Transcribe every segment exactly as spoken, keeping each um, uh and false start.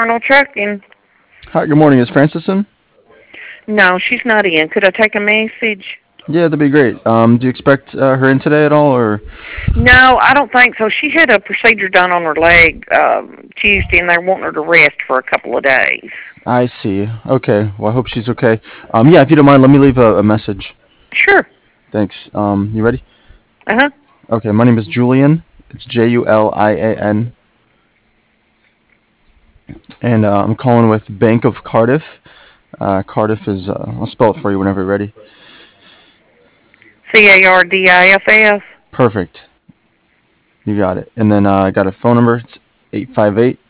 Arnold Trucking. Hi, good morning. Is Francis in? No, she's not in. Could I take a message? Yeah, that'd be great. Um, do you expect uh, her in today at all, or? No, I don't think so. She had a procedure done on her leg um, Tuesday, and they're wanting her to rest for a couple of days. I see. Okay. Well, I hope she's okay. Um, yeah, if you don't mind, let me leave a, a message. Sure. Thanks. Um, you ready? Uh huh. Okay. My name is Julian. It's J U L I A N, and uh, I'm calling with Bank of Cardiff. Uh, Cardiff is. Uh, I'll spell it for you whenever you're ready. C A R D I F F. Perfect. You got it. And then uh, I got a phone number. It's eight five eight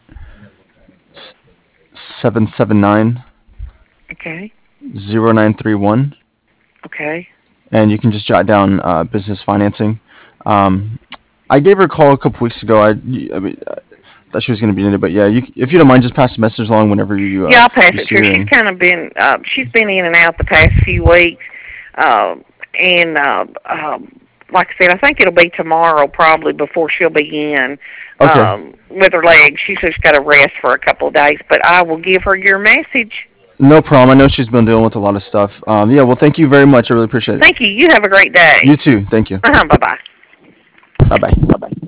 seven seven nine Okay. zero nine three one, Okay. and you can just jot down uh, business financing. Um, I gave her a call a couple weeks ago. I, I mean, I thought she was going to be in it, but yeah, you, if you don't mind, just pass the message along whenever you uh, Yeah, I'll pass you it see to her. her. She's And kind of been, uh, she's been in and out the past few weeks. Uh, and, uh, um, like I said, I think it'll be tomorrow probably before she'll be in okay, um, with her leg. She's just got to rest for a couple of days. But I will give her your message. no problem. I know she's been dealing with a lot of stuff. Um, yeah, well, thank you very much. I really appreciate it. Thank you. You have a great You day. too. Thank you. Uh-huh. Bye-bye. Bye bye.